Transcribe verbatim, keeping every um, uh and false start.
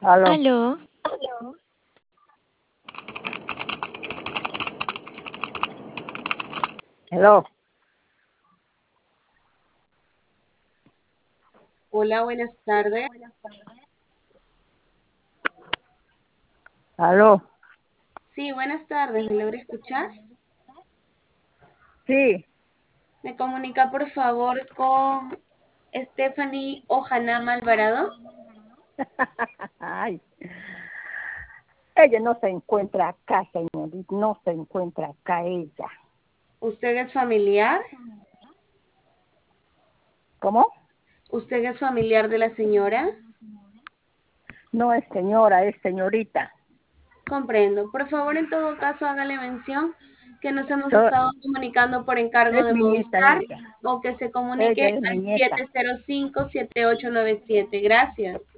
Aló. Aló, Hello. Hola, buenas tardes. Aló. Sí, buenas tardes. ¿Me logra escuchar? Sí. ¿Me comunica por favor con Stephanie Ojanama Alvarado? Ay. Ella no se encuentra acá, señorita. No se encuentra acá ella. ¿Usted es familiar? ¿Cómo? ¿Usted es familiar de la señora? No es señora, es señorita. Comprendo. Por favor, en todo caso, hágale mención que nos hemos So- estado comunicando por encargo es de mi nieta Movistar ella. o que se Ella comunique es mi al nieta. siete cero cinco, siete ocho nueve siete. Gracias.